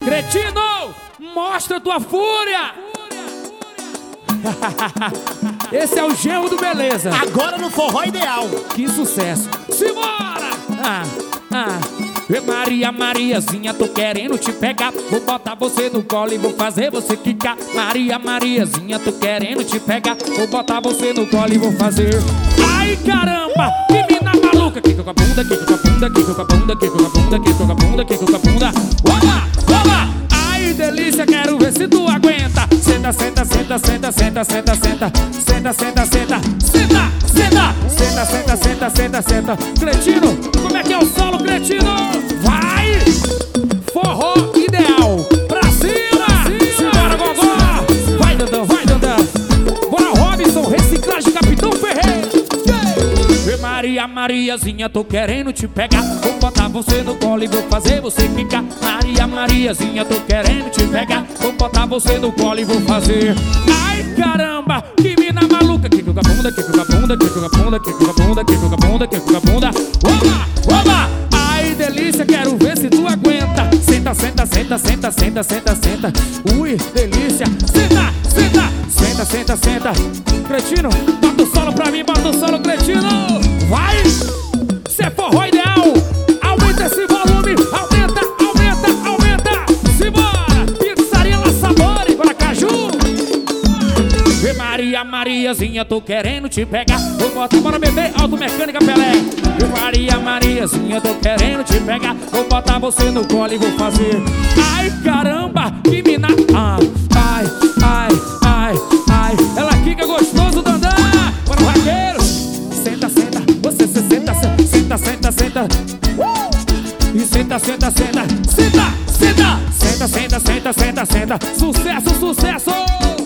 Cretino, mostra tua fúria! Esse é o genro do Beleza. Agora no forró ideal. Que sucesso! Simbora! Maria, Mariazinha, tô querendo te pegar. Vou botar você no colo e vou fazer você quicar. Maria, Mariazinha, tô querendo te pegar. Vou botar você no colo e vou fazer. Ai, caramba! Que mina maluca! Quica com a bunda, quica com a bunda, quica com a bunda, quica com a bunda, quica com a bunda, quica com a bunda. Oba! Oba! Ai, delícia, quero ver se tu aguenta. Senta, senta, senta, senta, senta, senta, senta. Senta, senta, senta, senta, senta. Senta, senta, senta, senta, senta. Cretino, como é que é o solo, Cretino? Vai! Forró ideal. Pra cima! Simbora, gogó! Vai, Dandão, vai, Dandão. Bora, Robson, reciclagem, Capitão Ferreira. Maria, Mariazinha, tô querendo te pegar. Vou botar você no colo e vou fazer você ficar. Maria, Mariazinha, tô querendo te pegar. Vou botar você no colo e vou fazer. Ai, caramba, que mina maluca. Quica com a bunda, quica com a bunda, quica com a bunda, quica com a bunda, quica com a bunda, quica com a bunda. Oba, oba! Ai, delícia, quero ver se tu aguenta. Senta, senta, senta, senta, senta, senta, senta. Ui, delícia. Senta, senta, senta, senta, senta. Cretino, bota o solo pra mim, bota o solo, Cretino. Vai! Cê é forró ideal! Aumenta esse volume! Aumenta, aumenta, aumenta! Simbora! Pizzaria La Sabore, Guaracaju! Maria, Mariazinha, tô querendo te pegar. Vou botar, bora beber, Automecânica Pelé. Maria, Mariazinha, tô querendo te pegar. Vou botar você no colo e vou fazer. Ai, caramba, que mina. Ai, ai, ai, ai. Ela quica gostoso, Dandã. Bora, vaqueiro. Senta, senta, você se senta, senta, senta, senta. E senta, senta, senta. Senta, senta. Senta, senta, senta, senta, senta. Sucesso, sucesso.